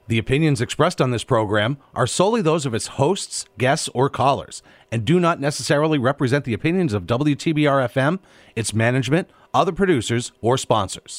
The opinions expressed on this program are solely those of its hosts, guests, or callers, and do not necessarily represent the opinions of WTBR-FM, its management, other producers, or sponsors.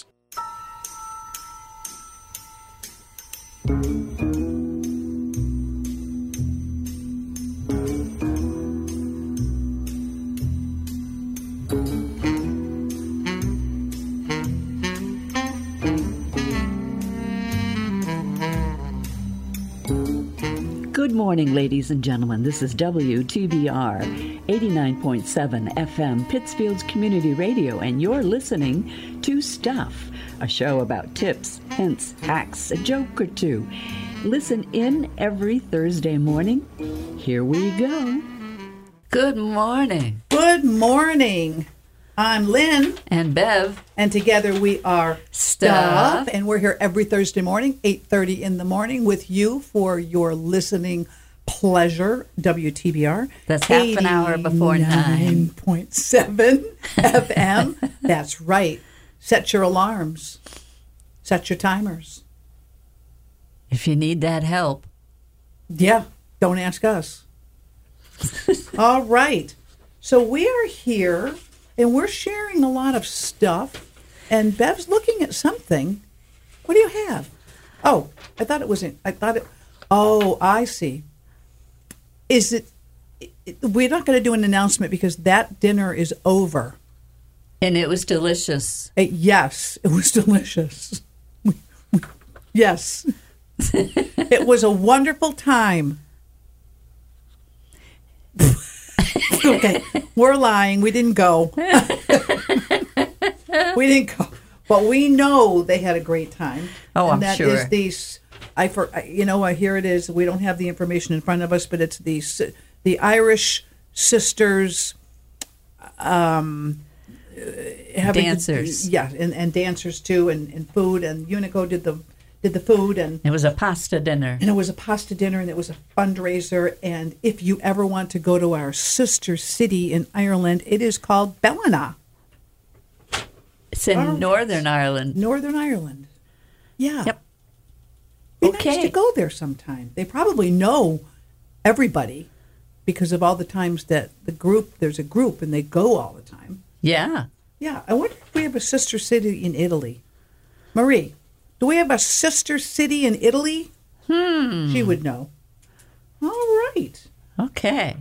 Good morning, ladies and gentlemen. This is WTBR 89.7 FM, Pittsfield's Community Radio, and you're listening to Stuff, a show about tips, hints, hacks, a joke or two. Listen in every Thursday morning. Here we go. Good morning. Good morning. I'm Lynn. And Bev. And together we are Stuff. And we're here every Thursday morning, 8:30 in the morning, with you for your listening pleasure, WTBR. That's half an hour before 9. 9.7 FM. That's right. Set your alarms. Set your timers. If you need that help. Yeah, don't ask us. All right. So we are here, and we're sharing a lot of stuff. And Bev's looking at something. What do you have? Oh, oh, I see. Is it, we're not going to do an announcement because that dinner is over. And it was delicious. Yes, it was delicious. Yes. It was a wonderful time. Okay, we're lying. We didn't go. We didn't go. But we know they had a great time. Oh, and I'm sure. That is here it is. We don't have the information in front of us, but it's the Irish sisters dancers. Yeah, and dancers too, and food. And Unico did the food, and it was a pasta dinner. And it was a pasta dinner, and it was a fundraiser. And if you ever want to go to our sister city in Ireland, it is called Ballina. It's in Northern Ireland. Northern Ireland. Yeah. Yep. Be Okay. nice to go there sometime. They probably know everybody because of all the times that there's a group and they go all the time. Yeah. Yeah. I wonder if we have a sister city in Italy. Marie, do we have a sister city in Italy? She would know. All right. Okay.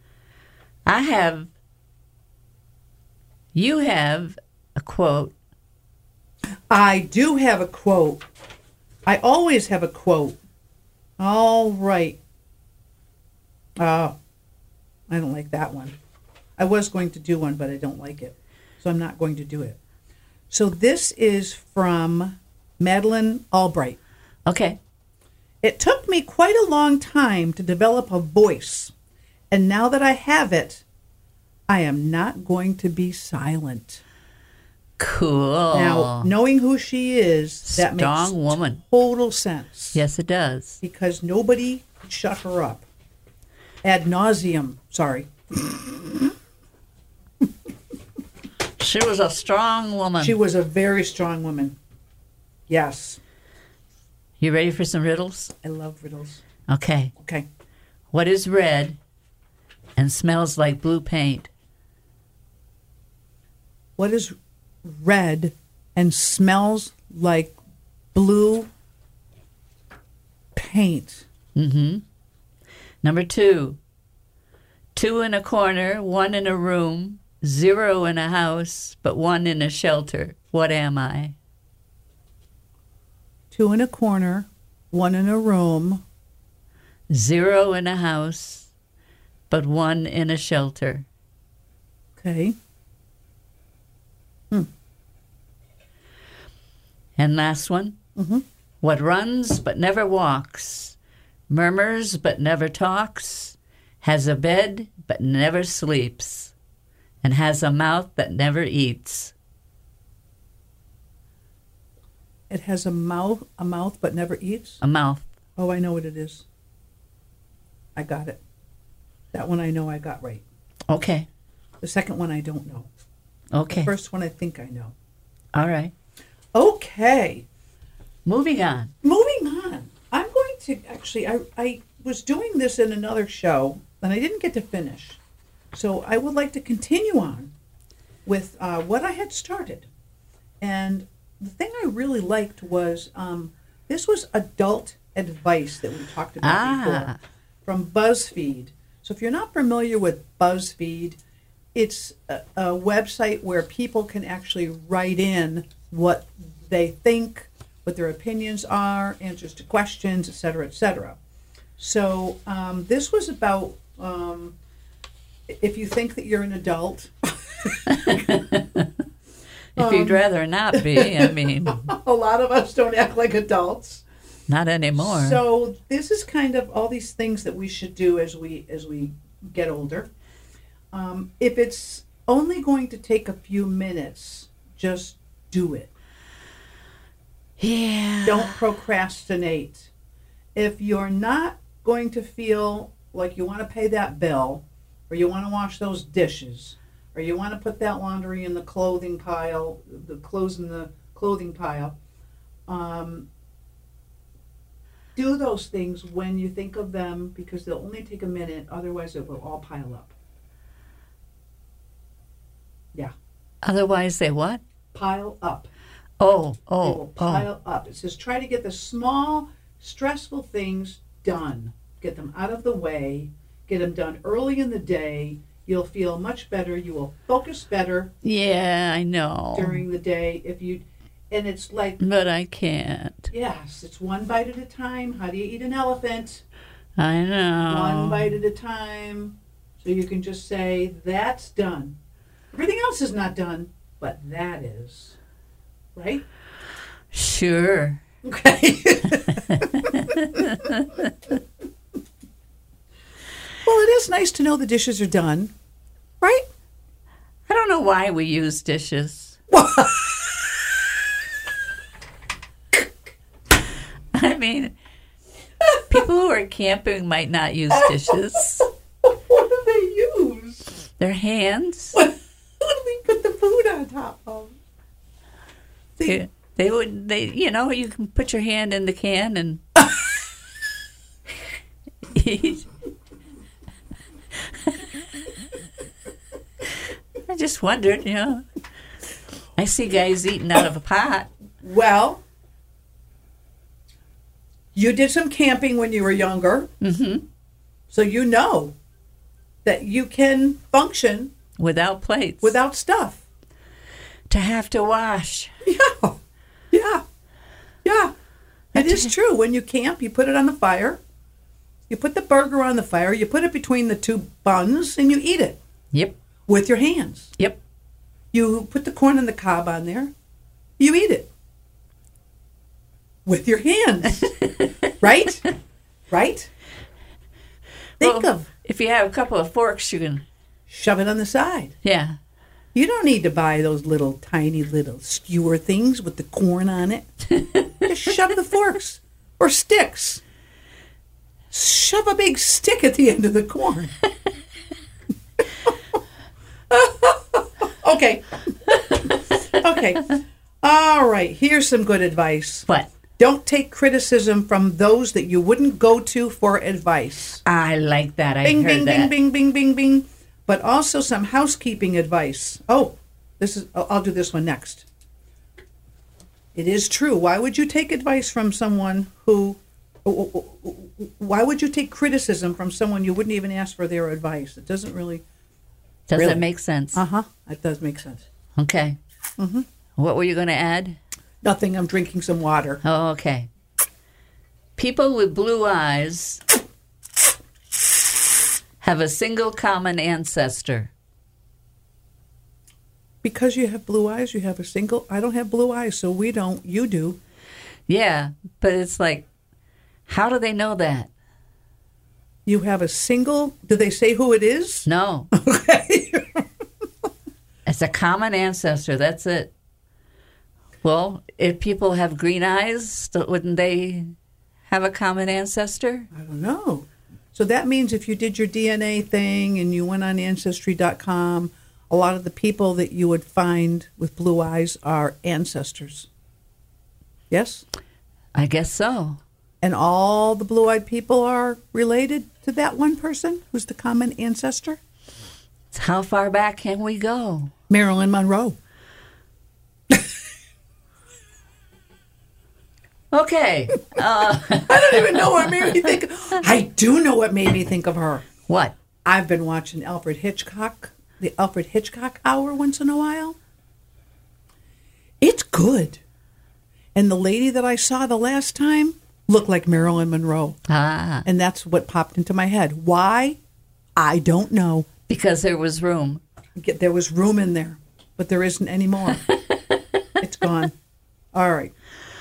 You have a quote. I do have a quote. I always have a quote. All right. Oh, I don't like that one. I was going to do one, but I don't like it. So I'm not going to do it. So this is from Madeleine Albright. Okay. It took me quite a long time to develop a voice. And now that I have it, I am not going to be silent. Cool. Now, knowing who she is, that Strong makes woman. Total sense. Yes, it does. Because nobody could shut her up. Ad nauseum. Sorry. She was a strong woman. She was a very strong woman. Yes. You ready for some riddles? I love riddles. Okay. Okay. What is red and smells like blue paint? What is red and smells like blue paint? Mm-hmm. Number 2. 2 in a corner, 1 in a room, 0 in a house, but 1 in a shelter. What am I? 2 in a corner, 1 in a room. 0 in a house, but 1 in a shelter. Okay. And last one. Mm-hmm. What runs but never walks, murmurs but never talks, has a bed but never sleeps, and has a mouth that never eats. It has a mouth but never eats? A mouth. Oh, I know what it is. I got it. That one I know I got right. Okay. The second one I don't know. Okay. The first one I think I know. All right. Okay. Moving on. Moving on. I'm going to actually, I was doing this in another show, and I didn't get to finish. So I would like to continue on with what I had started. And the thing I really liked was this was adult advice that we talked about before from BuzzFeed. So if you're not familiar with BuzzFeed, it's a website where people can actually write in what they think, what their opinions are, answers to questions, et cetera, et cetera. So this was about if you think that you're an adult. If you'd rather not be, I mean. A lot of us don't act like adults. Not anymore. So this is kind of all these things that we should do as we get older. If it's only going to take a few minutes, just do it. Yeah. Don't procrastinate. If you're not going to feel like you want to pay that bill, or you want to wash those dishes, or you want to put that laundry in the clothing pile, the clothes in the clothing pile, do those things when you think of them, because they'll only take a minute, otherwise it will all pile up. Yeah. Otherwise they what? Pile up. They Oh. will pile up. It says try to get the small, stressful things done. Get them out of the way. Get them done early in the day. You'll feel much better. You will focus better Yeah, I know. during the day. And it's like, But I can't. yes, it's one bite at a time. How do you eat an elephant? I know. One bite at a time. So you can just say, that's done. Everything else is not done, but that is. Right? Sure. Okay. Well, it is nice to know the dishes are done, right? I don't know why we use dishes. I mean, people who are camping might not use dishes. What do they use? Their hands. What do they put the food on top of? They you can put your hand in the can and eat. I just wondered, I see guys eating out of a pot. Well, you did some camping when you were younger. Mm-hmm. So you know that you can function Without plates. without stuff. To have to wash. Yeah. Yeah. Yeah. It is true. When you camp, you put it on the fire. You put the burger on the fire. You put it between the two buns and you eat it Yep. with your hands. Yep. You put the corn on the cob on there. You eat it with your hands. Right? Right? Think Well, of if you have a couple of forks, you can. shove it on the side. Yeah. You don't need to buy those little tiny little skewer things with the corn on it. Just shove the forks or sticks. Shove a big stick at the end of the corn. Okay. Okay. All right. Here's some good advice. What? Don't take criticism from those that you wouldn't go to for advice. I like that. I Bing, heard bing, that. bing, bing, bing, bing, bing. But also some housekeeping advice. Oh, I'll do this one next. It is true. Why would you take advice from someone why would you take criticism from someone you wouldn't even ask for their advice? It doesn't really. Does Really? it make sense? It does make sense. Okay. Mm-hmm. What were you going to add? Nothing. I'm drinking some water. Oh, okay. People with blue eyes have a single common ancestor. Because you have blue eyes, you have a single. I don't have blue eyes, so we don't. You do. Yeah, but it's like, how do they know that? You have a single. Do they say who it is? No. Okay. It's a common ancestor. That's it. Well, if people have green eyes, wouldn't they have a common ancestor? I don't know. So that means if you did your DNA thing and you went on Ancestry.com, a lot of the people that you would find with blue eyes are ancestors. Yes? I guess so. And all the blue-eyed people are related to that one person who's the common ancestor? How far back can we go? Marilyn Monroe. Okay. I don't even know what made me think. I do know what made me think of her. What? I've been watching Alfred Hitchcock, the Alfred Hitchcock Hour once in a while. It's good. And the lady that I saw the last time looked like Marilyn Monroe. Ah. And that's what popped into my head. Why? I don't know. Because there was room. There was room in there, but there isn't anymore. It's gone. All right.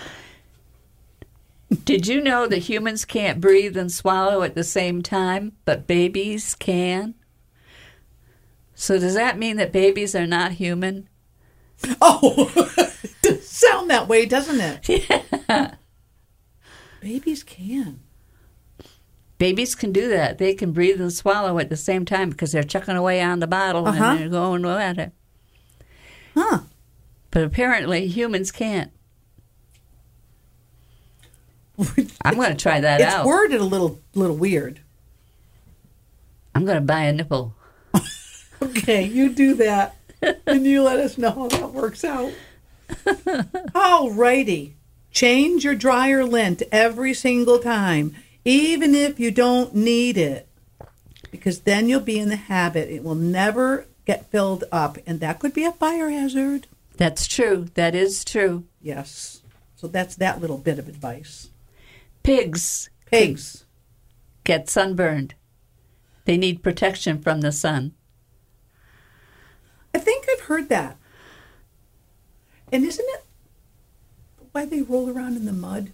Did you know that humans can't breathe and swallow at the same time, but babies can? So does that mean that babies are not human? Oh, it does sound that way, doesn't it? Yeah. Babies can. Babies can do that. They can breathe and swallow at the same time because they're chucking away on the bottle and they're going at it. Huh. But apparently humans can't. I'm going to try that out. It's worded a little weird. I'm going to buy a nipple. Okay, you do that, and you let us know how that works out. All righty. Change your dryer lint every single time, even if you don't need it, because then you'll be in the habit. It will never get filled up, and that could be a fire hazard. That's true. That is true. Yes. So that's that little bit of advice. Pigs get sunburned. They need protection from the sun. I think I've heard that. And isn't it why they roll around in the mud?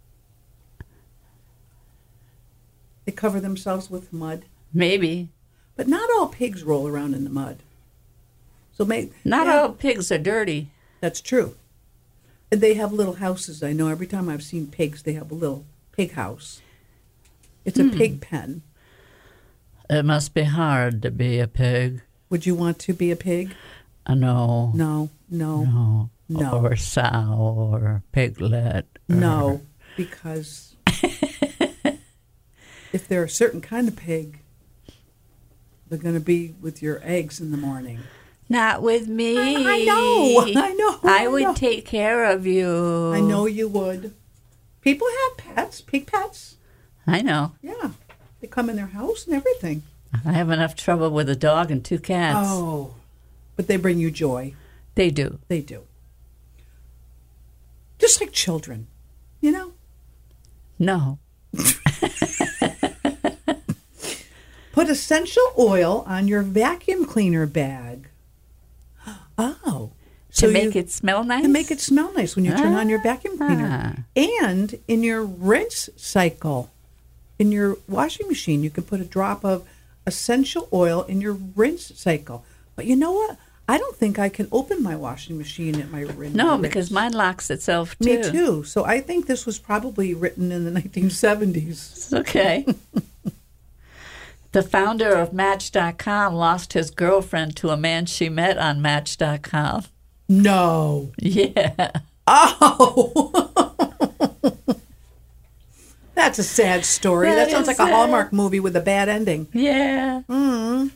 They cover themselves with mud. Maybe. But not all pigs roll around in the mud. So not all pigs are dirty. That's true. And they have little houses. I know every time I've seen pigs, they have a little pig house. It's a pig pen. It must be hard to be a pig. Would you want to be a pig? No. No. Or sow or piglet. No, because if they're a certain kind of pig, they're going to be with your eggs in the morning. Not with me. I know. I would take care of you. I know you would. People have pets, pig pets. I know. Yeah. They come in their house and everything. I have enough trouble with a dog and 2 cats. Oh, but they bring you joy. They do. They do. Just like children, you know? No. Put essential oil on your vacuum cleaner bag. Oh. To make it smell nice? To make it smell nice when you turn on your vacuum cleaner. And in your rinse cycle, in your washing machine, you can put a drop of essential oil in your rinse cycle. But you know what? I don't think I can open my washing machine at my rinse. No, because mine locks itself too. Me too. So I think this was probably written in the 1970s. It's okay. The founder of Match.com lost his girlfriend to a man she met on Match.com. No. Yeah. Oh. That's a sad story. That sounds like sad. a Hallmark movie with a bad ending. Yeah. Mm.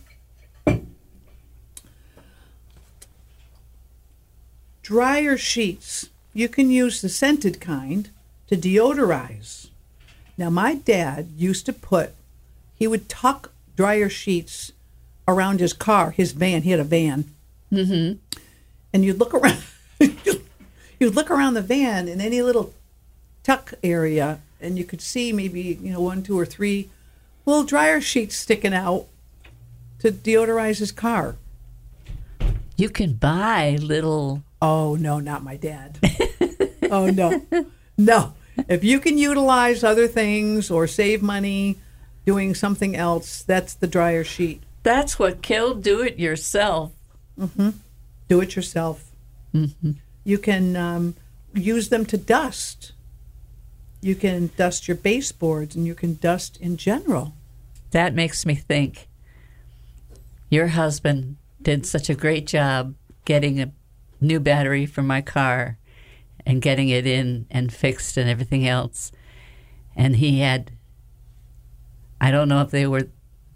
Dryer sheets. You can use the scented kind to deodorize. Now, my dad used to he would tuck dryer sheets around his car, his van. He had a van. Mm-hmm. And you'd look around. You'd look around the van in any little tuck area, and you could see maybe 1, 2, or 3 little dryer sheets sticking out to deodorize his car. You can buy little. Oh no, not my dad. Oh no. If you can utilize other things or save money doing something else, that's the dryer sheet. That's what killed do-it-yourself. Mm-hmm. Do it yourself. Mm-hmm. You can use them to dust. You can dust your baseboards, and you can dust in general. That makes me think. Your husband did such a great job getting a new battery for my car and getting it in and fixed and everything else. And he had, I don't know if they were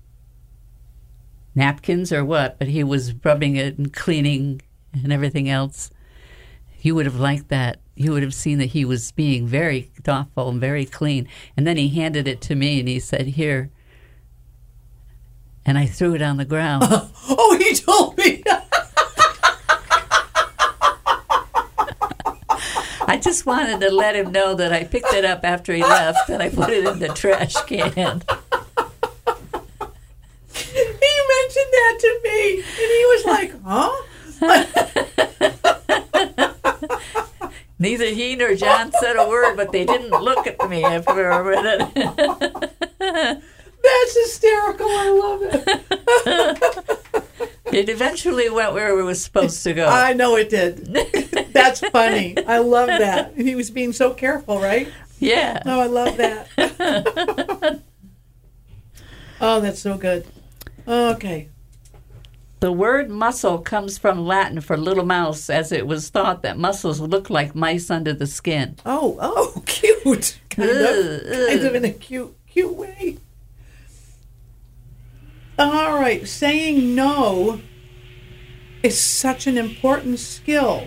napkins or what, but he was rubbing it and cleaning and everything else. You would have liked that. You would have seen that he was being very thoughtful and very clean. And then he handed it to me and he said, "Here." And I threw it on the ground. Oh, he told me. I just wanted to let him know that I picked it up after he left and I put it in the trash can. He mentioned that to me, and he was like, huh? Neither he nor John said a word, but they didn't look at me after a minute. That's hysterical. I love it. It eventually went where it was supposed to go. I know it did. That's funny. I love that. And he was being so careful, right? Yeah. Oh, I love that. Oh, that's so good. Okay. The word mussel comes from Latin for little mouse, as it was thought that mussels look like mice under the skin. Oh, cute. Kind of in a cute way. All right. Saying no is such an important skill.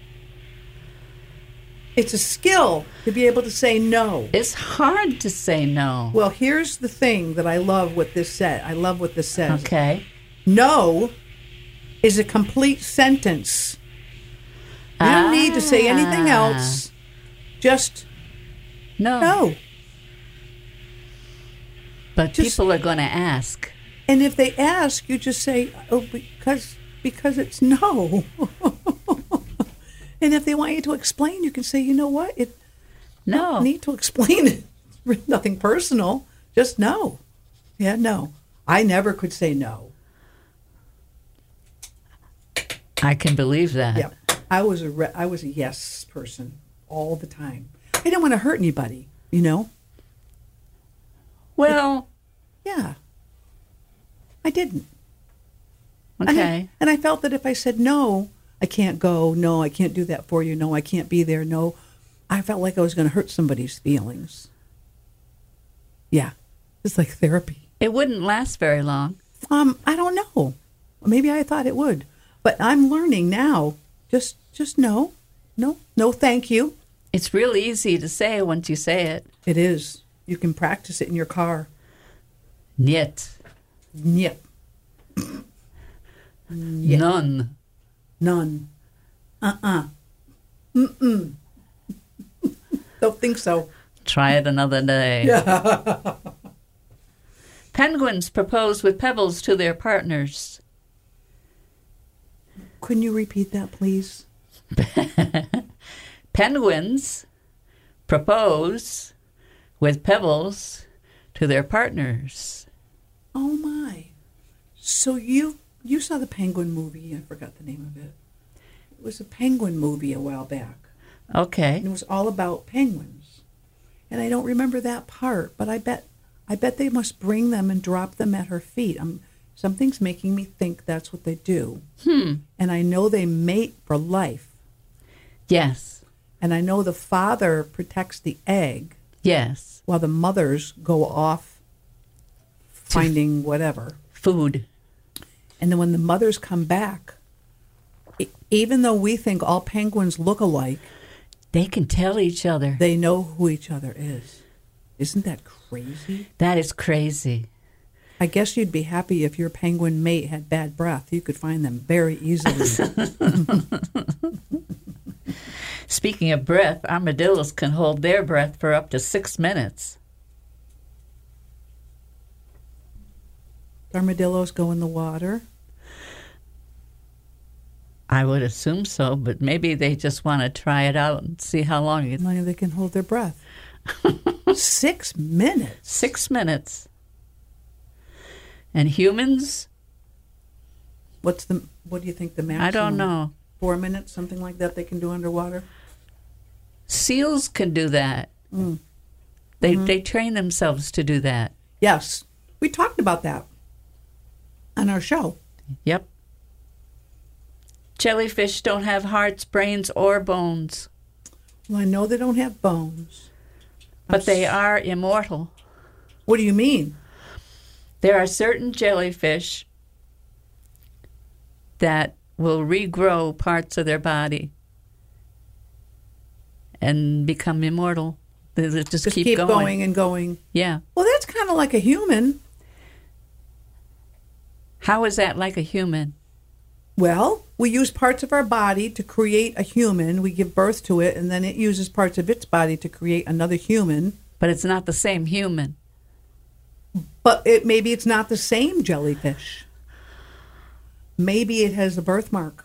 It's a skill to be able to say no. It's hard to say no. Well, here's the thing that I love what this said. I love what this says. Okay. No is a complete sentence. You don't need to say anything else. Just no. But people are going to ask. And if they ask, you just say, "Oh, because it's no." And if they want you to explain, you can say, "You know what? No. Need to explain it. Nothing personal. Just no." Yeah, no. I never could say no. I can believe that. Yeah, I was a yes person all the time. I didn't want to hurt anybody, you know. Well, yeah, I didn't. Okay. And I felt that if I said no, I can't go. No, I can't do that for you. No, I can't be there. No, I felt like I was going to hurt somebody's feelings. Yeah, it's like therapy. It wouldn't last very long. I don't know. Maybe I thought it would, but I'm learning now. Just no, thank you. It's real easy to say once you say it. It is. You can practice it in your car. Niet. Yep. Yeah. None. Mm-mm. Don't think so. Try it another day. Yeah. Penguins propose with pebbles to their partners. Couldn't you repeat that, please? Penguins propose with pebbles to their partners. Oh, my. So you saw the Penguin movie. I forgot the name of it. It was a penguin movie a while back. Okay. And it was all about penguins. And I don't remember that part, but I bet they must bring them and drop them at her feet. Something's making me think that's what they do. And I know they mate for life. Yes. And I know the father protects the egg. Yes. While the mothers go off finding whatever. Food. And then when the mothers come back, even though we think all penguins look alike, they can tell each other. They know who each other is. Isn't that crazy? That is crazy. I guess you'd be happy if your penguin mate had bad breath. You could find them very easily. Speaking of breath, armadillos can hold their breath for up to 6 minutes. Armadillos go in the water? I would assume so, but maybe they just want to try it out and see how long they can hold their breath. 6 minutes? 6 minutes. And humans? What do you think the maximum? I don't know. 4 minutes, something like that they can do underwater? Seals can do that. They train themselves to do that. Yes. We talked about that on our show. Yep. Jellyfish don't have hearts, brains, or bones. Well, I know they don't have bones. But they are immortal. What do you mean? There are certain jellyfish that will regrow parts of their body and become immortal. They just keep going and going. Yeah. Well, that's kind of like a human. How is that like a human? Well, we use parts of our body to create a human. We give birth to it, and then it uses parts of its body to create another human. But it's not the same human. But maybe it's not the same jellyfish. Maybe it has a birthmark.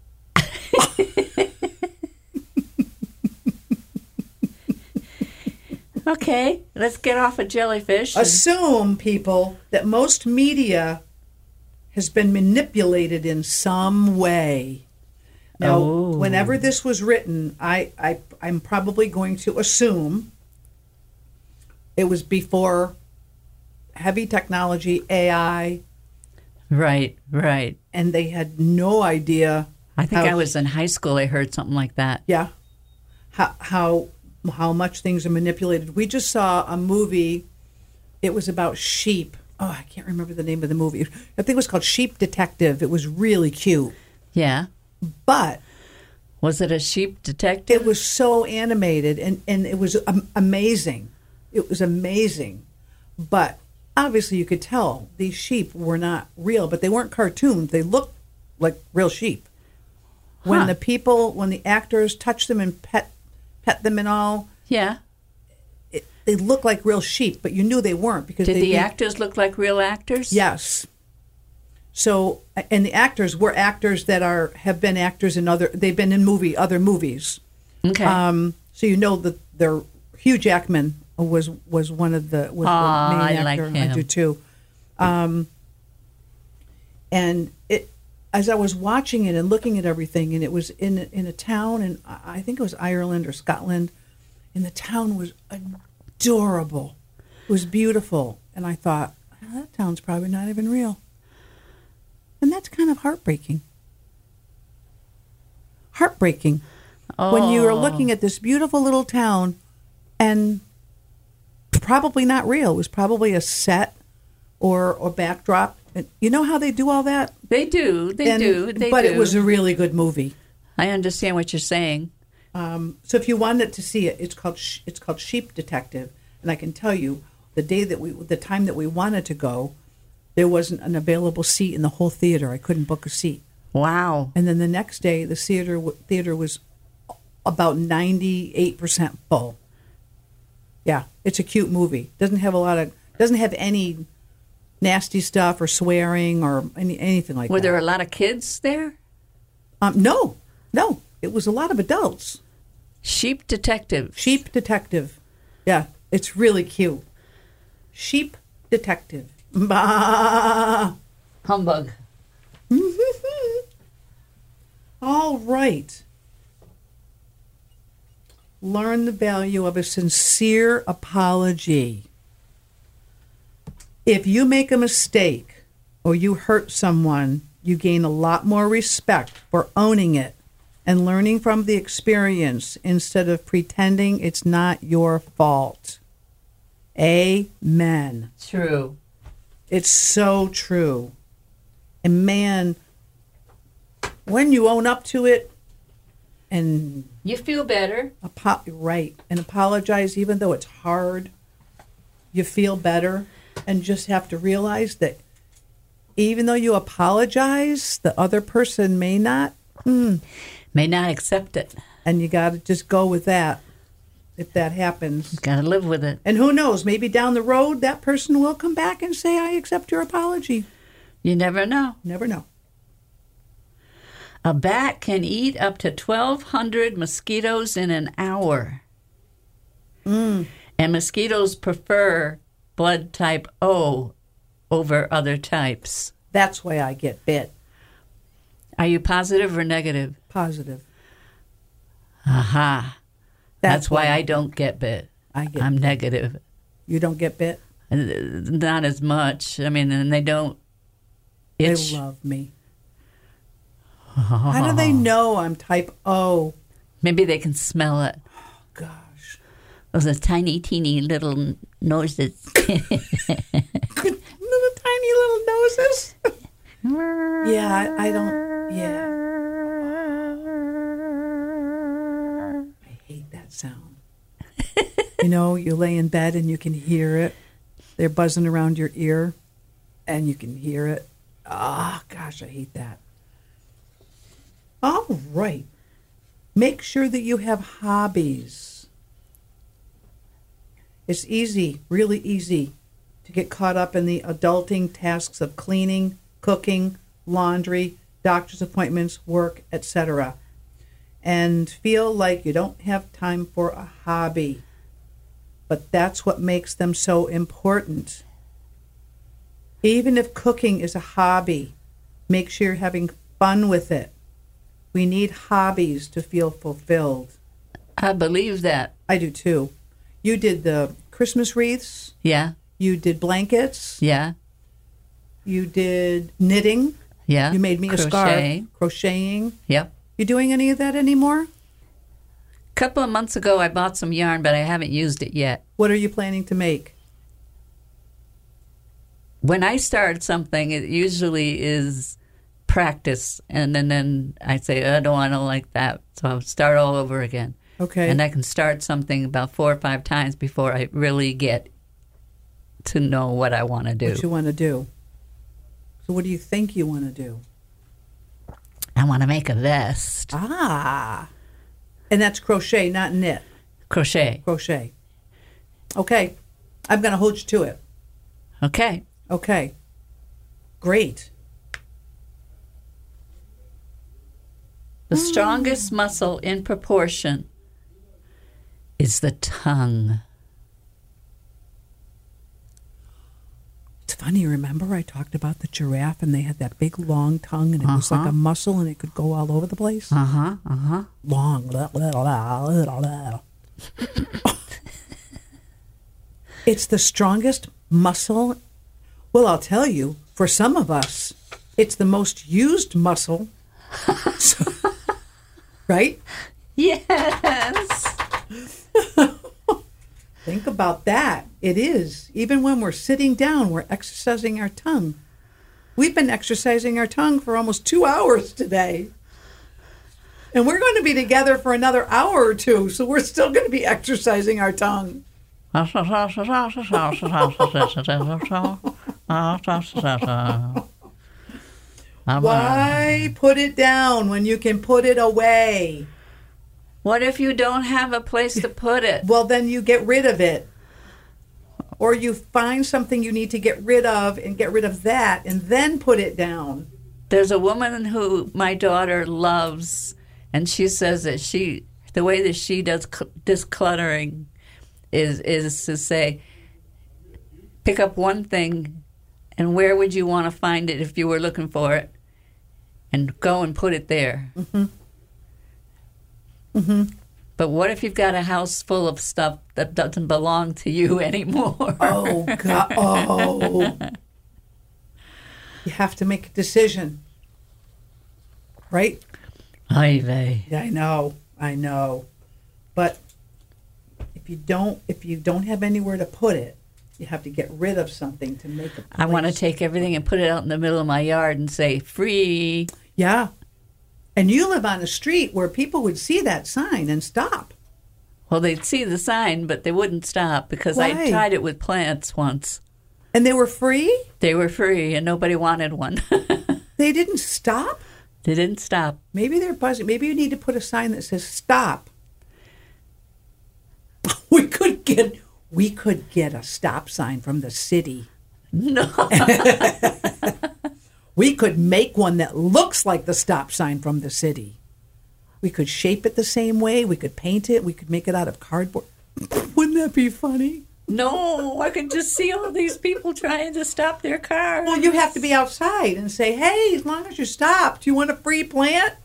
Okay, let's get off of jellyfish. Assume, people, that most media has been manipulated in some way. Now, whenever this was written, I'm probably going to assume it was before heavy technology, AI. Right. And they had no idea. I think I was in high school. I heard something like that. Yeah. How much things are manipulated. We just saw a movie. It was about sheep. Oh, I can't remember the name of the movie. I think it was called Sheep Detective. It was really cute. Yeah. But was it a sheep detective? it was so animated, and it was amazing. It was amazing. But obviously you could tell these sheep were not real, but they weren't cartoons. They looked like real sheep. When the actors touched them and pet them and all, yeah, they looked like real sheep, but you knew they weren't because did the actors look like real actors? Yes. So, and the actors were actors that have been actors in they've been in other movies. Okay. So you know that Hugh Jackman was one of the main actor. Like him. I do too. And it, as I was watching it and looking at everything, and it was in a town, and I think it was Ireland or Scotland, and the town was adorable. It was beautiful, and I thought, that town's probably not even real. And that's kind of heartbreaking. Heartbreaking. When you are looking at this beautiful little town, and probably not real. It was probably a set or backdrop. And you know how they do all that? They do. But it was a really good movie. I understand what you're saying. So if you wanted to see it, it's called Sheep Detective. And I can tell you, the time that we wanted to go, there wasn't an available seat in the whole theater. I couldn't book a seat. Wow. And then the next day, the theater was about 98% full. Yeah, it's a cute movie. Doesn't have any nasty stuff or swearing or anything like that. Were there a lot of kids there? No. It was a lot of adults. Sheep Detective. Sheep Detective. Yeah, it's really cute. Sheep Detective. Bah. Humbug. All right. Learn the value of a sincere apology. If you make a mistake or you hurt someone, you gain a lot more respect for owning it and learning from the experience instead of pretending it's not your fault. Amen. True. It's so true. And man, when you own up to it and you feel better. Right. And apologize even though it's hard, you feel better. And just have to realize that even though you apologize, the other person may not accept it. And you got to just go with that if that happens. Got to live with it. And who knows, maybe down the road that person will come back and say, I accept your apology. You never know. Never know. A bat can eat up to 1,200 mosquitoes in an hour. And mosquitoes prefer blood type O over other types. That's why I get bit. Are you positive or negative? Positive. Aha. That's why I don't get bit. I'm negative. You don't get bit? Not as much. I mean, and they don't itch. They love me. How do they know I'm type O? Maybe they can smell it. Oh, gosh. Those are tiny, teeny little noses. Little tiny little noses. Yeah, I don't. Yeah. I hate that sound. You know, you lay in bed and you can hear it. They're buzzing around your ear, and you can hear it. Ah, gosh, I hate that. All right. Make sure that you have hobbies. It's easy, really easy, to get caught up in the adulting tasks of cleaning, cooking, laundry, doctor's appointments, work, etc., and feel like you don't have time for a hobby. But that's what makes them so important. Even if cooking is a hobby, make sure you're having fun with it. We need hobbies to feel fulfilled. I believe that. I do too. You did the Christmas wreaths. Yeah. You did blankets. Yeah. You did knitting. Yeah. You made me a scarf. Crocheting. Yep. You doing any of that anymore? A couple of months ago, I bought some yarn, but I haven't used it yet. What are you planning to make? When I start something, it usually is practice, and then I say, I don't like that, so I'll start all over again. Okay. And I can start something about 4 or 5 times before I really get to know what I want to do. What you want to do. So what do you think you want to do? I want to make a vest. Ah. And that's crochet, not knit. Crochet. Crochet. Okay. I'm going to hold you to it. Okay. Okay. Great. The strongest muscle in proportion is the tongue. It's funny, remember I talked about the giraffe and they had that big long tongue and it was like a muscle and it could go all over the place? Long. It's the strongest muscle. Well, I'll tell you, for some of us, it's the most used muscle. Right? Yes. Think about that. It is. Even when we're sitting down, we're exercising our tongue. We've been exercising our tongue for almost 2 hours today. And we're going to be together for another hour or two, so we're still going to be exercising our tongue. Why put it down when you can put it away? What if you don't have a place to put it? Well, then you get rid of it. Or you find something you need to get rid of and get rid of that and then put it down. There's a woman who my daughter loves, and she says that the way that she does decluttering is to say, pick up one thing, and where would you want to find it if you were looking for it, and go and put it there. Mm-hmm. Mm-hmm. But what if you've got a house full of stuff that doesn't belong to you anymore? Oh, God. Oh. You have to make a decision. Right? Oy vey. Yeah, I know. But if you don't have anywhere to put it, you have to get rid of something to make a place. I want to take everything and put it out in the middle of my yard and say, free. Yeah. And you live on a street where people would see that sign and stop. Well, they'd see the sign, but they wouldn't stop because Why? I tried it with plants once. And they were free? They were free, and nobody wanted one. They didn't stop? They didn't stop. Maybe they're buzzing. Maybe you need to put a sign that says stop. We could get a stop sign from the city. No. We could make one that looks like the stop sign from the city. We could shape it the same way. We could paint it. We could make it out of cardboard. Wouldn't that be funny? No, I could just see all these people trying to stop their cars. Well, you have to be outside and say, hey, as long as you stop, do you want a free plant?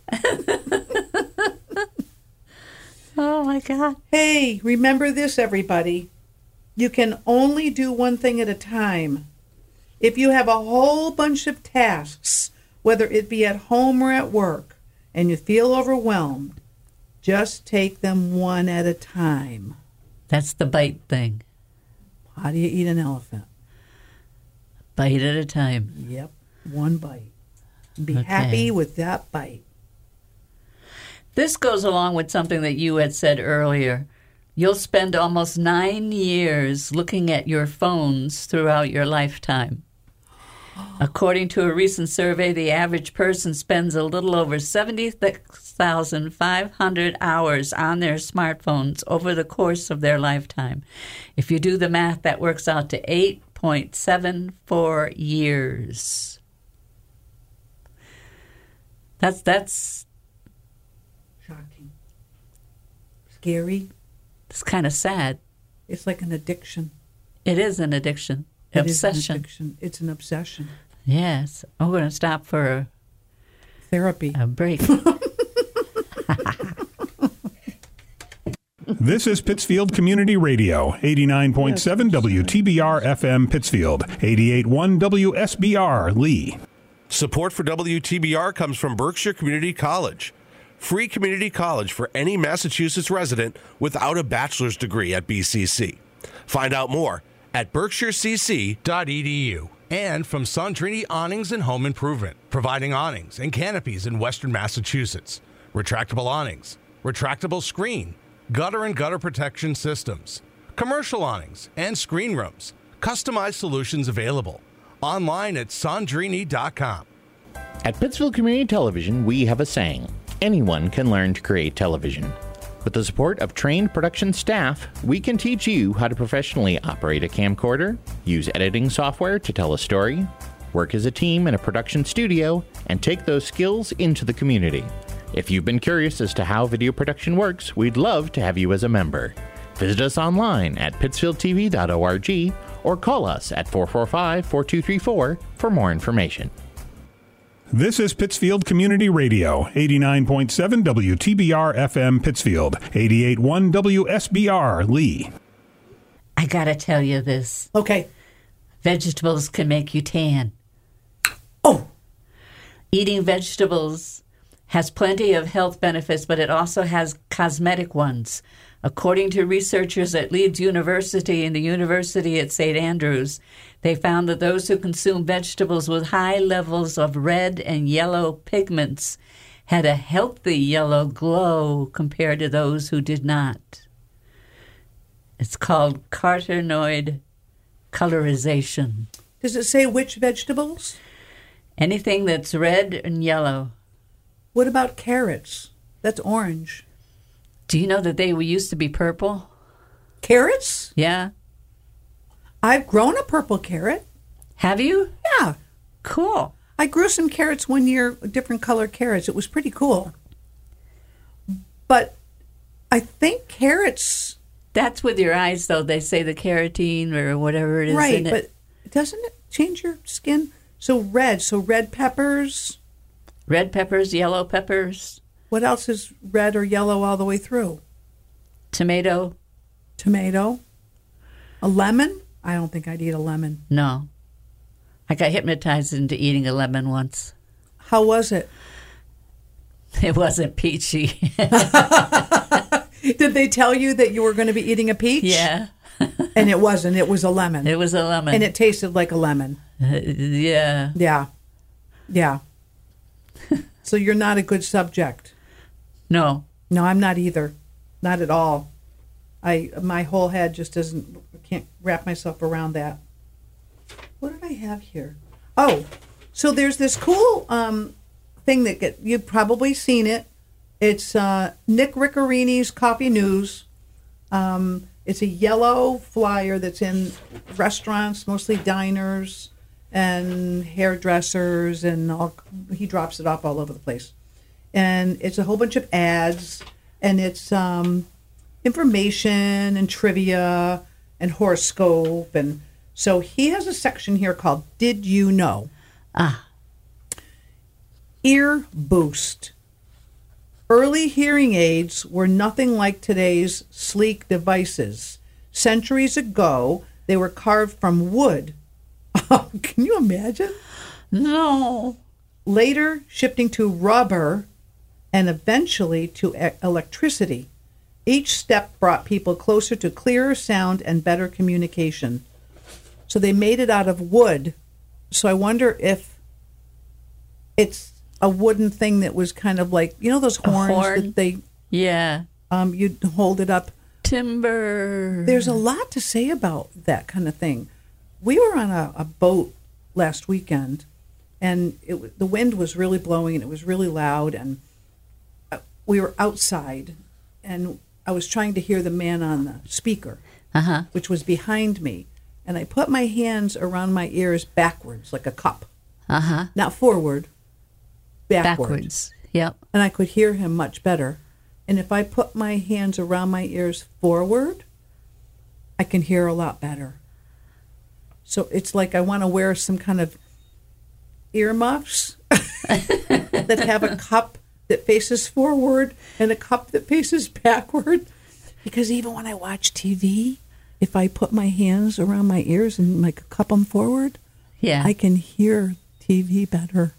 Oh, my God. Hey, remember this, everybody. You can only do one thing at a time. If you have a whole bunch of tasks, whether it be at home or at work, and you feel overwhelmed, just take them one at a time. That's the bite thing. How do you eat an elephant? Bite at a time. Yep, one bite. Be Okay. happy with that bite. This goes along with something that you had said earlier. You'll spend almost 9 years looking at your phones throughout your lifetime. According to a recent survey, the average person spends a little over 76,500 hours on their smartphones over the course of their lifetime. If you do the math, that works out to 8.74 years. That's Shocking. Scary. kind of sad. It's like an addiction. It is an addiction. It is an Obsession. addiction. It's an obsession. Yes. I'm going to stop for Therapy. a break. This is Pittsfield Community Radio, 89.7 WTBR FM Pittsfield, 88.1 WSBR Lee. Support for WTBR comes from Berkshire Community College. Free community college for any Massachusetts resident without a bachelor's degree at BCC. Find out more at berkshirecc.edu. And from Sandrini Awnings and Home Improvement, providing awnings and canopies in Western Massachusetts. Retractable awnings, retractable screen, gutter and gutter protection systems, commercial awnings and screen rooms. Customized solutions available. Online at sandrini.com. At Pittsfield Community Television, we have a saying: anyone can learn to create television. With the support of trained production staff, we can teach you how to professionally operate a camcorder, use editing software to tell a story, work as a team in a production studio, and take those skills into the community. If you've been curious as to how video production works, we'd love to have you as a member. Visit us online at pittsfieldtv.org or call us at 445-4234 for more information. This is Pittsfield Community Radio, 89.7 WTBR FM Pittsfield, 88.1 WSBR Lee. I got to tell you this. Okay. Vegetables can make you tan. Oh, Eating vegetables has plenty of health benefits, but it also has cosmetic ones. According to researchers at Leeds University and the University at St. Andrews, they found that those who consume vegetables with high levels of red and yellow pigments had a healthy yellow glow compared to those who did not. It's called carotenoid colorization. does it say which vegetables? Anything that's red and yellow. What about carrots? That's orange. Do you know that they used to be purple? Carrots? Yeah. I've grown a purple carrot. Have you? Yeah. Cool. I grew some carrots one year, different color carrots. It was pretty cool. But I think carrots... That's with your eyes, though. They say the carotene or whatever it is Right, in it. but doesn't it change your skin? So red peppers. Red peppers, yellow peppers, What else is red or yellow all the way through? tomato. Tomato. A lemon? I don't think I'd eat a lemon. No. I got hypnotized into eating a lemon once. How was it? It wasn't peachy. Did they tell you that you were going to be eating a peach? Yeah. And it wasn't. It was a lemon. It was a lemon. And it tasted like a lemon. Yeah. Yeah. Yeah. So you're not a good subject. No. No, I'm not either. Not at all. My whole head just doesn't, I can't wrap myself around that. What did I have here? Oh, so there's this cool thing that you've probably seen it. It's Nick Riccarini's Coffee News. It's a yellow flyer that's in restaurants, mostly diners and hairdressers, and he drops it off all over the place. And it's a whole bunch of ads, and it's information and trivia and horoscope. And so he has a section here called Did You Know? Ear Boost. Early hearing aids were nothing like today's sleek devices. Centuries ago, they were carved from wood. Oh, can you imagine? No. Later, shifting to rubber and eventually to electricity. Each step brought people closer to clearer sound and better communication. So they made it out of wood. So I wonder if it's a wooden thing that was kind of like, you know, those horns horn? that they, Yeah. you'd hold it up. Timber. There's a lot to say about that kind of thing. We were on a boat last weekend, and the wind was really blowing, and it was really loud, and we were outside, and I was trying to hear the man on the speaker, which was behind me, and I put my hands around my ears backwards, like a cup. Not forward, backwards. Yep. And I could hear him much better. And if I put my hands around my ears forward, I can hear a lot better. So it's like I want to wear some kind of earmuffs that have a cup that faces forward and a cup that faces backward. Because even when I watch TV, if I put my hands around my ears and like cup them forward, Yeah. I can hear TV better.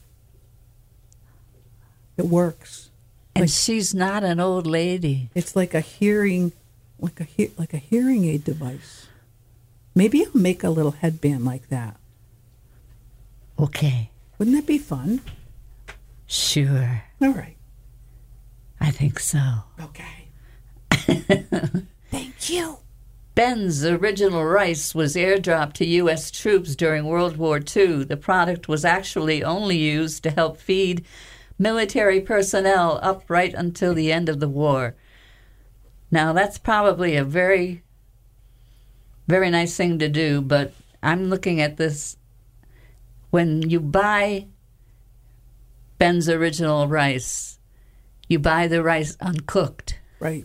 It works. And she's not an old lady. It's like a hearing, like a hearing aid device. Maybe I'll make a little headband like that. Okay. Wouldn't that be fun? Sure. All right. I think so. Okay. Thank you. Ben's original rice was airdropped to U.S. troops during World War II. The product was actually only used to help feed military personnel up right until the end of the war. Now, that's probably a very, very nice thing to do, but I'm looking at this. When you buy Ben's original rice, you buy the rice uncooked. Right.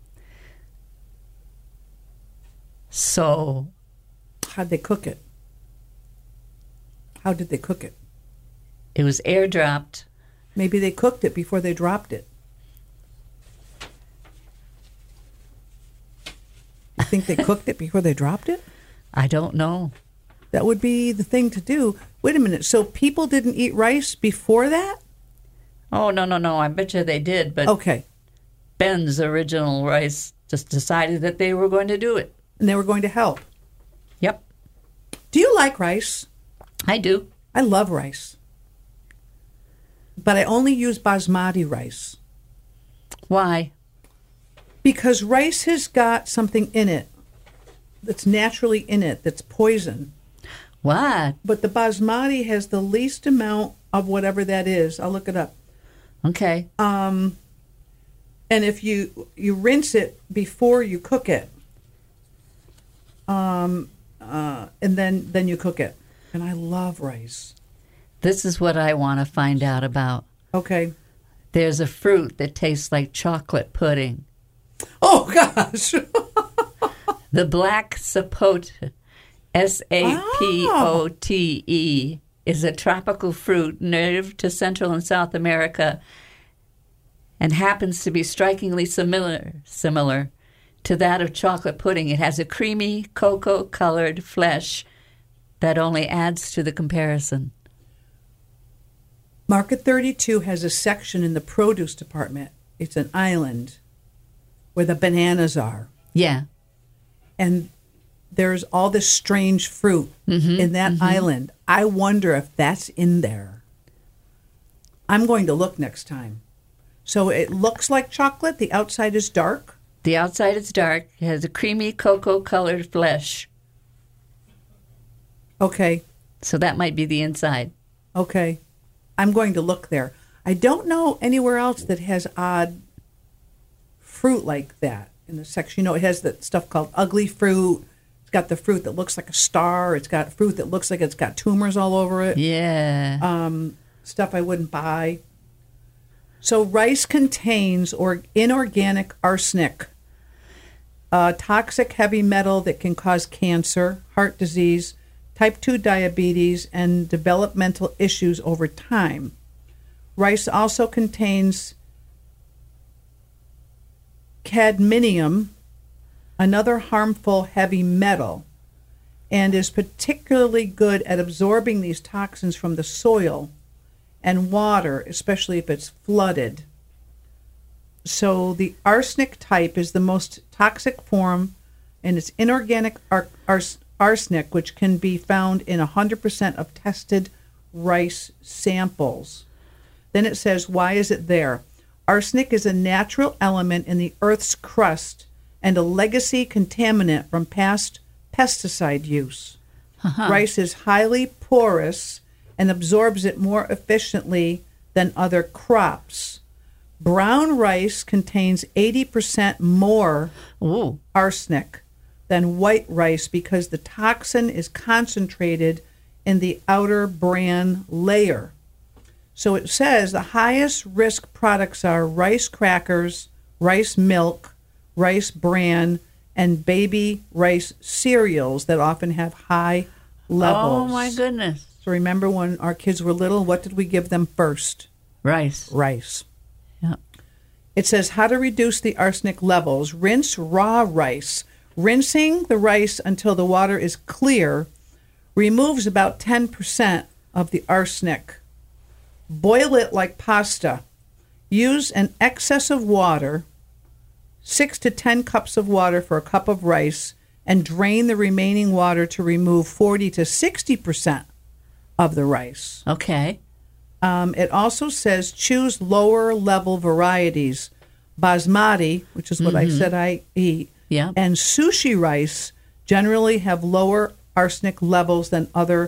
So, How'd they cook it? How did they cook it? it was airdropped. Maybe they cooked it before they dropped it. You think they cooked it before they dropped it? I don't know. That would be the thing to do. Wait a minute. So people didn't eat rice before that? Oh, no. I bet you they did, but Okay. Ben's original rice just decided that they were going to do it. And they were going to help. Yep, Do you like rice? I do. I love rice. But I only use basmati rice. Why? Because rice has got something in it that's naturally in it that's poison. What? But the basmati has the least amount of whatever that is. I'll look it up. Okay. And if you rinse it before you cook it, and then you cook it. And I love rice. This is what I want to find out about. Okay. There's a fruit that tastes like chocolate pudding. Oh, gosh. The black sapote, S-A-P-O-T-E, is a tropical fruit native to Central and South America and happens to be strikingly similar to that of chocolate pudding. It has a creamy, cocoa-colored flesh that only adds to the comparison. Market 32 has a section in the produce department. It's an island where the bananas are. Yeah. And there's all this strange fruit in that island. I wonder if that's in there. I'm going to look next time. So it looks like chocolate. The outside is dark. The outside is dark. It has a creamy, cocoa-colored flesh. Okay. So that might be the inside. Okay. I'm going to look there. I don't know anywhere else that has odd fruit like that in the section. You know, it has that stuff called ugly fruit. It's got the fruit that looks like a star. It's got fruit that looks like it's got tumors all over it. Yeah. Stuff I wouldn't buy. So rice contains inorganic arsenic, a toxic heavy metal that can cause cancer, heart disease, type 2 diabetes, and developmental issues over time. Rice also contains cadmium, another harmful heavy metal, and is particularly good at absorbing these toxins from the soil and water, especially if it's flooded. So the arsenic type is the most toxic form, and it's inorganic arsenic, which can be found in 100% of tested rice samples. Then it says, why is it there? Arsenic is a natural element in the Earth's crust and a legacy contaminant from past pesticide use. Rice is highly porous and absorbs it more efficiently than other crops. Brown rice contains 80% more arsenic than white rice because the toxin is concentrated in the outer bran layer. So it says the highest risk products are rice crackers, rice milk, rice bran, and baby rice cereals that often have high levels. Oh, my goodness. So remember when our kids were little, what did we give them first? Rice. Rice. Yeah. It says how to reduce the arsenic levels. Rinse raw rice. Rinsing the rice until the water is clear removes about 10% of the arsenic. Boil it like pasta. Use an excess of water, 6 to 10 cups of water for a cup of rice, and drain the remaining water to remove 40 to 60% of the rice. Okay. It also says choose lower level varieties. Basmati, which is what I said I eat, Yeah. and sushi rice generally have lower arsenic levels than other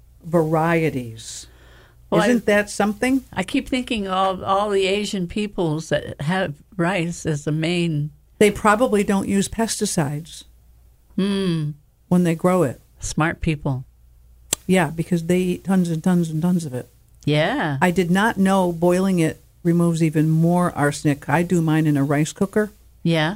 varieties. Well, Isn't that something? I keep thinking of all the Asian peoples that have rice as the main. They probably don't use pesticides when they grow it. Smart people. Yeah, because they eat tons and tons and tons of it. Yeah. I did not know boiling it removes even more arsenic. I do mine in a rice cooker. Yeah.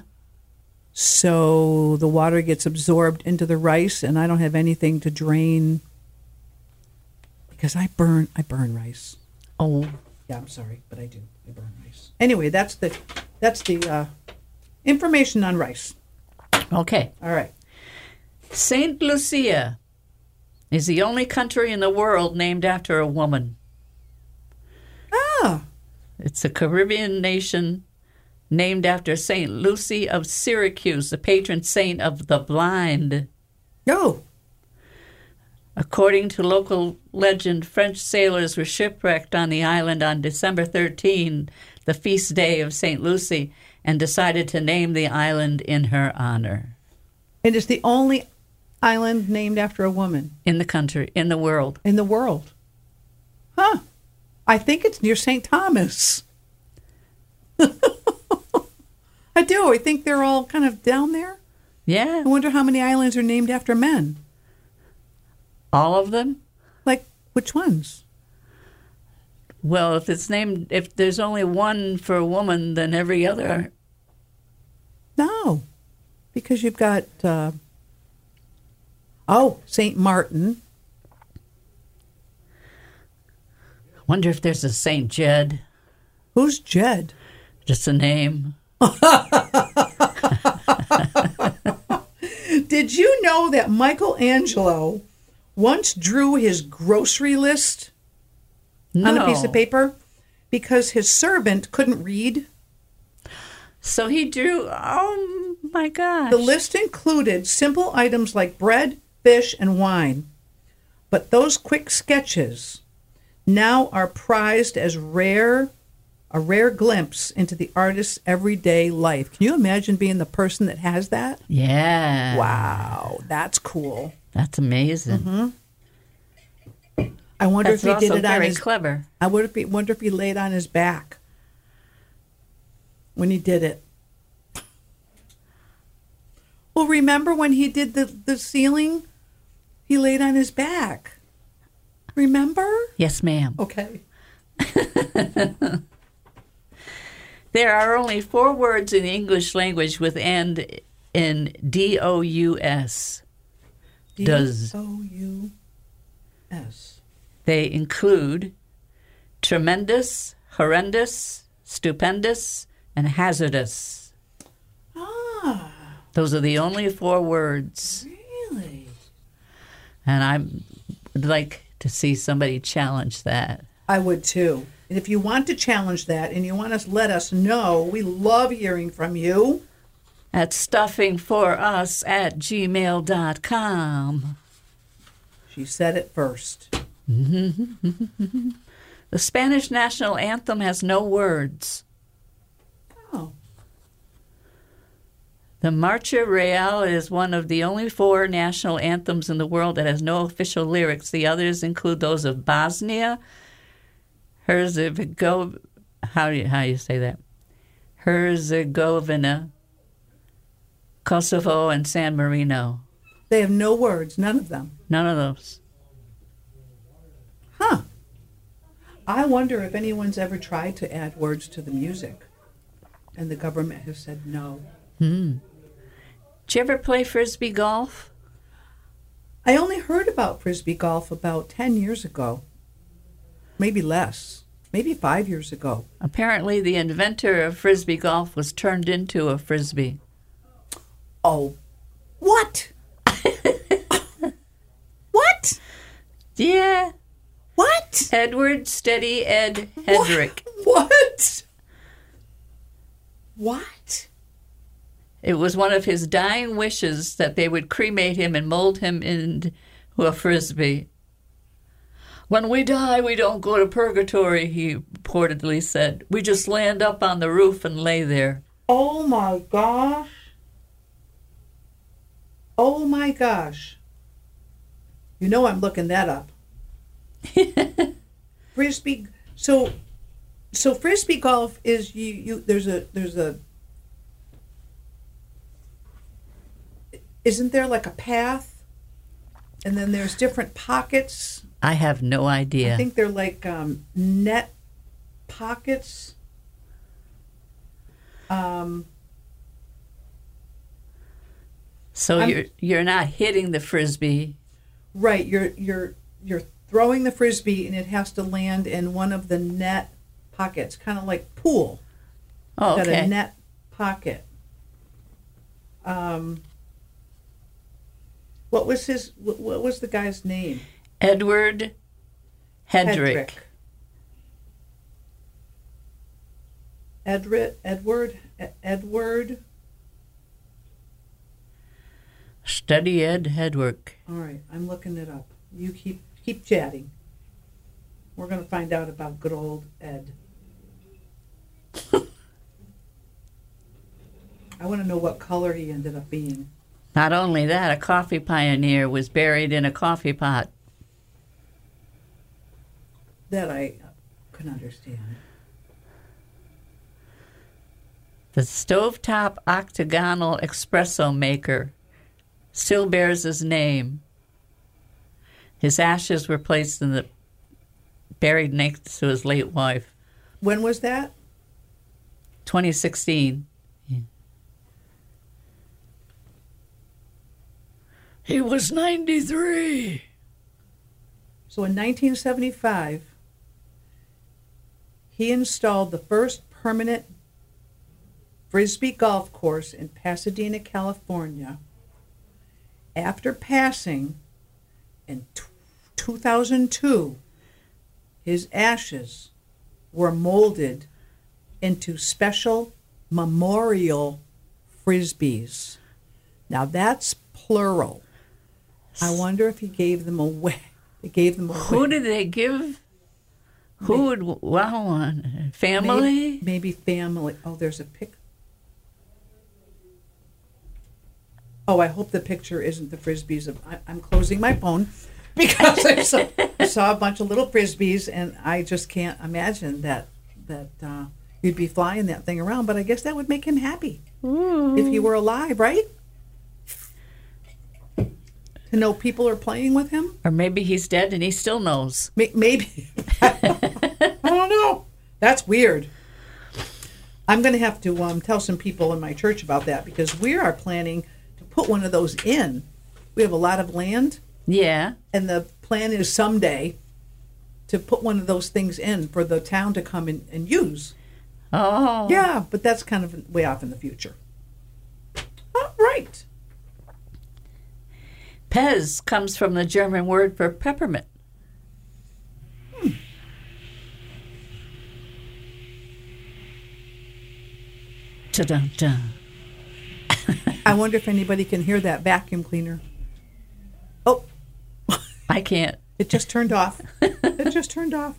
So the water gets absorbed into the rice, and I don't have anything to drain because I burn rice. Oh. Yeah, I'm sorry, but I do. I burn rice. Anyway, that's the information on rice. Okay. All right. Saint Lucia is the only country in the world named after a woman. Ah, It's a Caribbean nation named after Saint Lucy of Syracuse, the patron saint of the blind. yo. According to local legend, French sailors were shipwrecked on the island on December 13, the feast day of St. Lucy, and decided to name the island in her honor. It is the only island named after a woman In the country, in the world. in the world. Huh. I think it's near St. Thomas. I do. I think they're all kind of down there. Yeah, I wonder how many islands are named after men. all of them. Like, which ones? Well, if there's only one for a woman, then every other. No. Because you've got, St. Martin. Wonder if there's a St. Jed. Who's Jed? Just a name. Did you know that Michelangelo once drew his grocery list on a piece of paper because his servant couldn't read? So he drew, oh my gosh. The list included simple items like bread, fish, and wine. But those quick sketches now are prized as a rare glimpse into the artist's everyday life. Can you imagine being the person that has that? Yeah. Wow, that's cool. That's amazing. Mm-hmm. I wonder That's if he also did it on very his. clever. I wonder if he laid on his back when he did it. Well, remember when he did the ceiling? He laid on his back. Remember? Yes, ma'am. Okay. There are only 4 words in the English language with end in D-O-U-S. Does. D-O-U-S. They include tremendous, horrendous, stupendous, and hazardous. Ah, Those are the only 4 words. really? And I would like to see somebody challenge that. I would too. And if you want to challenge that and you want to let us know, we love hearing from you. At stuffingforus@gmail.com. She said it first. The Spanish national anthem has no words. Oh. The Marcha Real is one of the only 4 national anthems in the world that has no official lyrics. The others include those of Bosnia, Herzegovina, how do you say that? Herzegovina, Kosovo, and San Marino. They have no words, none of them. None of those. Huh. I wonder if anyone's ever tried to add words to the music, and the government has said no. Did you ever play Frisbee golf? I only heard about Frisbee golf about 10 years ago. Maybe less. Maybe 5 years ago. Apparently, the inventor of Frisbee golf was turned into a Frisbee. Oh, what? What? Yeah. What? Edward Steady Ed Hedrick. What? What? It was one of his dying wishes that they would cremate him and mold him into a Frisbee. When we die, we don't go to purgatory, he reportedly said. We just land up on the roof and lay there. Oh my gosh. Oh my gosh. You know I'm looking that up. Frisbee. So Frisbee golf is there's a isn't there like a path? And then there's different pockets. I have no idea. I think they're like net pockets. So you're not hitting the Frisbee. Right, you're throwing the Frisbee and it has to land in one of the net pockets, kind of like pool. Oh, Got okay. a net pocket. What was the guy's name? Edward Hedrick. Edward. Steady Ed Hedrick. All right, I'm looking it up. You keep chatting. We're going to find out about good old Ed. I want to know what color he ended up being. Not only that, a coffee pioneer was buried in a coffee pot. That I couldn't understand. The stovetop octagonal espresso maker still bears his name. His ashes were placed buried next to his late wife. When was that? 2016. Yeah. He was 93. So in 1975, he installed the first permanent Frisbee golf course in Pasadena, California. After passing in 2002, his ashes were molded into special memorial Frisbees. Now that's plural. I wonder if he gave them away. They gave them away. Who did they give? Who would wow on? Family? Maybe family. Oh, there's a pic. Oh, I hope the picture isn't the Frisbees. I'm closing my phone because I saw a bunch of little Frisbees, and I just can't imagine that you'd be flying that thing around. But I guess that would make him happy if he were alive, right? To know people are playing with him? Or maybe he's dead and he still knows. Maybe. I don't know. That's weird. I'm going to have to tell some people in my church about that because we are planning to put one of those in. We have a lot of land. Yeah. And the plan is someday to put one of those things in for the town to come and use. Oh. Yeah, but that's kind of way off in the future. All right. Pez comes from the German word for peppermint. Ta-dun-dun. I wonder if anybody can hear that vacuum cleaner. Oh, I can't. it just turned off. It just turned off.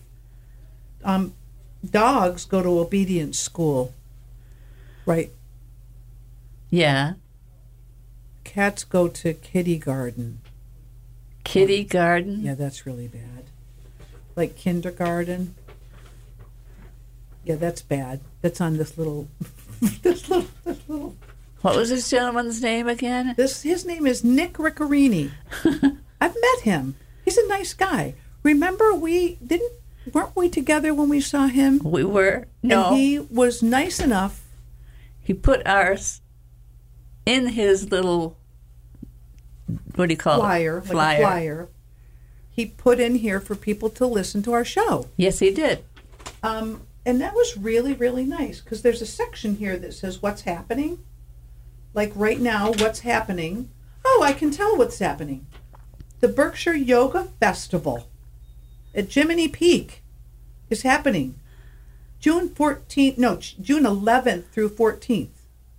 Dogs go to obedience school, right? Yeah. Cats go to kitty garden. Kitty garden. Yeah, that's really bad. Like kindergarten. Yeah, that's bad. That's on this little, this little. What was this gentleman's name again? His name is Nick Riccarini. I've met him. He's a nice guy. Remember, weren't we together when we saw him? We were. No. And he was nice enough. He put ours in his little, what do you call Flyer, it? like a flyer. He put in here for people to listen to our show. Yes, he did. And that was really, really nice because there's a section here that says what's happening. Like right now, what's happening. Oh, I can tell what's happening. The Berkshire Yoga Festival at Jiminy Peak is happening. June 11th through 14th.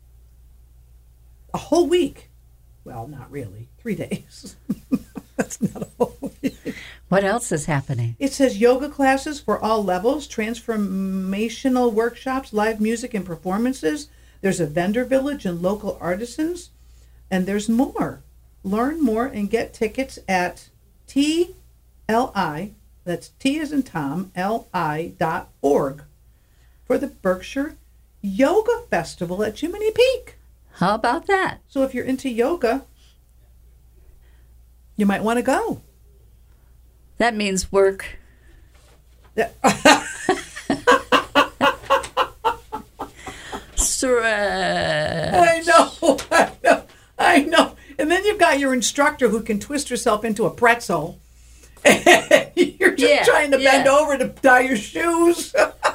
A whole week. Well, not really. 3 days. That's not a whole week. What else is happening? It says yoga classes for all levels, transformational workshops, live music and performances. There's a vendor village and local artisans. And there's more. Learn more and get tickets at TLI, that's T as in Tom, LI.org for the Berkshire Yoga Festival at Jiminy Peak. How about that? So if you're into yoga, you might want to go. That means work. Stretch. I know. And then you've got your instructor who can twist herself into a pretzel. And you're just trying to bend over to tie your shoes.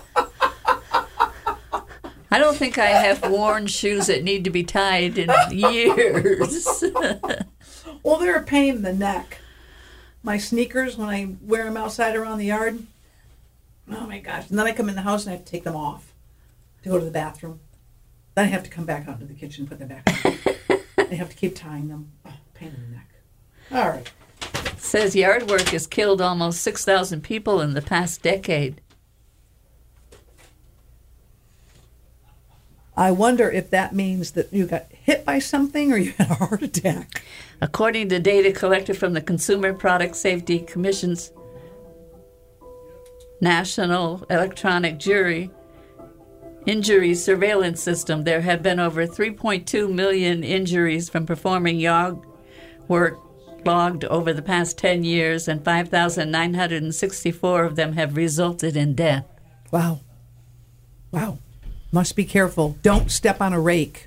I don't think I have worn shoes that need to be tied in years. Well, they're a pain in the neck. My sneakers, when I wear them outside around the yard, oh my gosh. And then I come in the house and I have to take them off to go to the bathroom. Then I have to come back out to the kitchen, put them back on. I have to keep tying them. Oh, pain in the neck. All right. It says yard work has killed almost 6,000 people in the past decade. I wonder if that means that you got hit by something or you had a heart attack. According to data collected from the Consumer Product Safety Commission's National Electronic Injury Surveillance System, there have been over 3.2 million injuries from performing yard work logged over the past 10 years, and 5,964 of them have resulted in death. Wow. Wow. Must be careful. Don't step on a rake.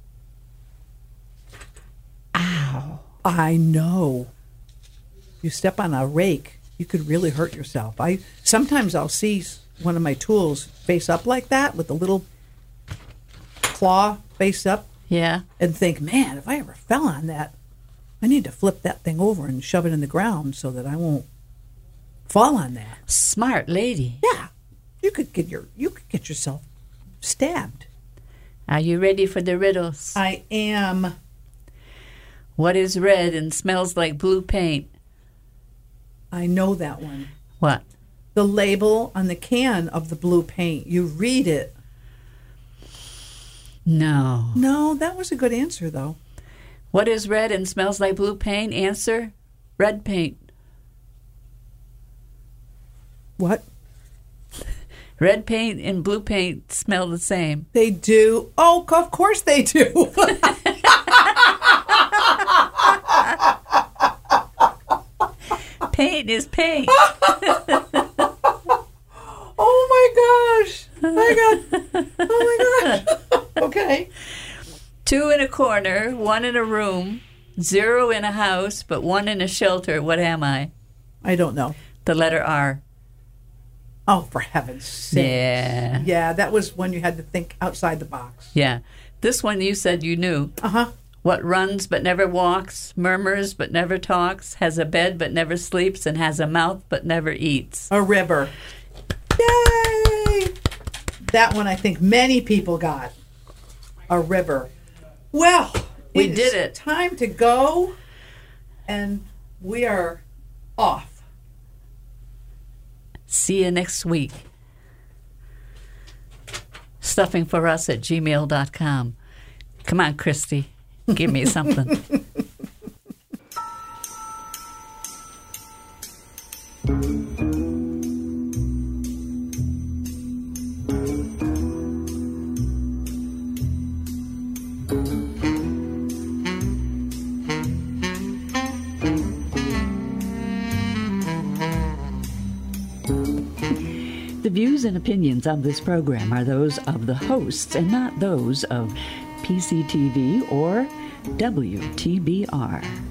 Ow. I know. You step on a rake, you could really hurt yourself. Sometimes I'll see one of my tools face up like that with a little claw face up. Yeah. And think, man, if I ever fell on that, I need to flip that thing over and shove it in the ground so that I won't fall on that. Smart lady. Yeah. You could get yourself stabbed. Are you ready for the riddles? I am. What is red and smells like blue paint? I know that one. What? The label on the can of the blue paint. You read it. No. No, that was a good answer, though. What is red and smells like blue paint? Answer, red paint. What? Red paint and blue paint smell the same. They do. Oh, of course they do. Paint is paint. Oh my gosh. Oh my gosh. Okay. 2 in a corner, 1 in a room, 0 in a house, but 1 in a shelter. What am I? I don't know. The letter R. Oh, for heaven's sake. Yeah. Yeah, that was when you had to think outside the box. Yeah. This one you said you knew. Uh-huh. What runs but never walks, murmurs but never talks, has a bed but never sleeps, and has a mouth but never eats. A river. Yay! That one I think many people got. a river. Well, We did it. Time to go, and we are off. See you next week. Stuffingforus@gmail.com. Come on, Christy. Give me something. The views and opinions of this program are those of the hosts and not those of PCTV or WTBR.